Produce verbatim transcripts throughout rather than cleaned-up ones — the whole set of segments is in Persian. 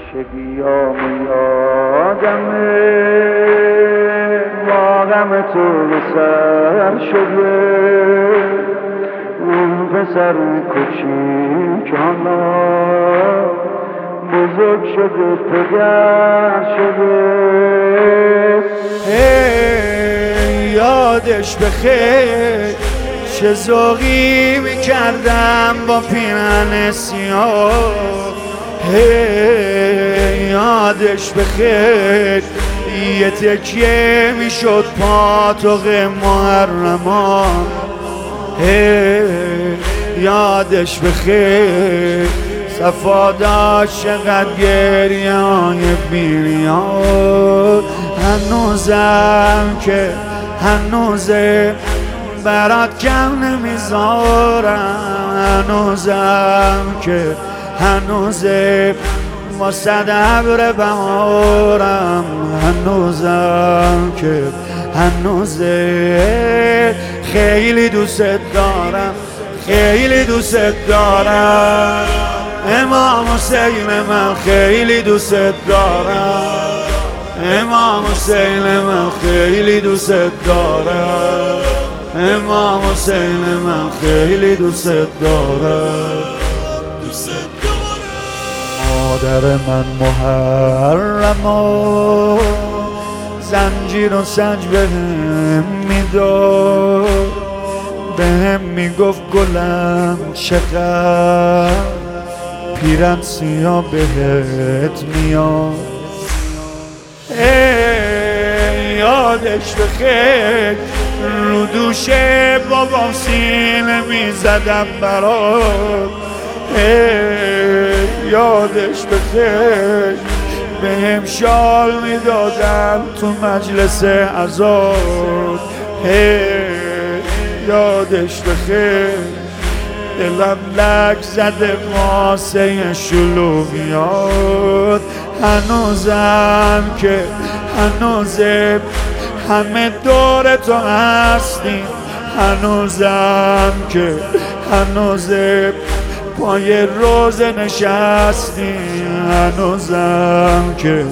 شبیام یادمه با غم تو به سر شده اون پسر کوچیک حالا بزرگ شده پدر شده. hey, یادش بخیر چه ذوقی میکردم با پیرن سیاه. hey, یادش بخیر یه تکیه میشد پاتوق محرمان. hey, یادش بخیر صفا داشت چقدر گریه های بیریان. هنوزم که هنوزه برات کم نمیذارم، هنوزم که هنوزه واسه ابر بهارم، هنوزم که هنوزه خیلی دوست دارم، خیلی دوست دارم. امام حسین من خیلی دوست دارم، امام حسین من خیلی دوست دارم، امام حسین من خیلی دوست دارم. مادر من محرما زنجیر و سنج بهم میداد، بهم میگفت گلم چقدر پیرن سیاه بهت میاد. ای یادش بخیر رو دوش بابام سینه میزدم برات. ای یادش بخیر بهم شال میدادم تو مجلس عزاد. ای یادش بخیر دلم لک زده واسه شلوغیات. هنوزم که هنوزه همه دور تو هستیم، هنوزم که هنوزه پای روزه نشستیم، هنوزم که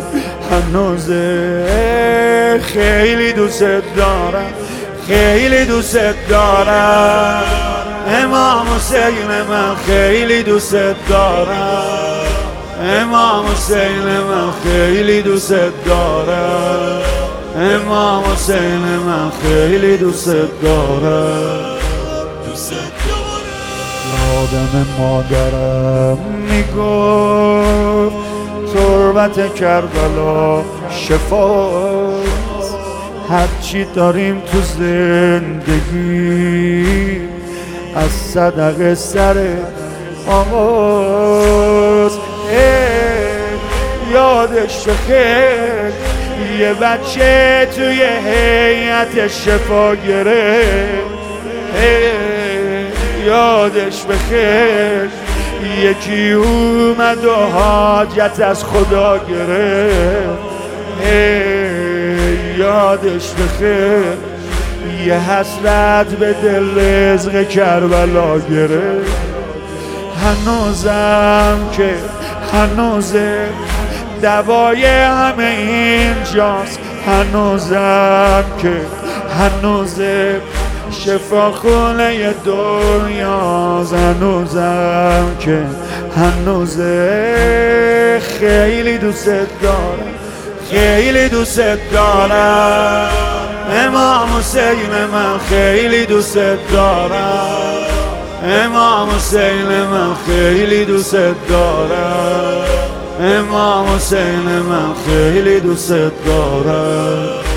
هنوزه خیلی دوست دارم، خیلی دوست دارم. امام حسین من خیلی دوست دارم، امام حسین من خیلی دوست دارم، امام حسین من خیلی دوست دارم. یادم مادرم میگفت تربت کربلا شفاست، هرچی داریم تو زندگی از صدقه سر آغاز. یادش بخیر یه بچه توی هیئت شفا گرفت. یادش بخیر یکی اومد و حاجت از خدا گرفت. یادش بخیر یه حسرت به دل رزق کربلا گرفت. هنوزم که هنوزه دوای همه اینجاست، هنوزم که هنوزه شفاخونه دنیاست، هنوزم که هنوزه خیلی دوست دارم، خیلی دوست دارم. امام حسین من خیلی دوست دارم، امام حسین من خیلی دوست دارم، امام حسین من خیلی دوست دارم.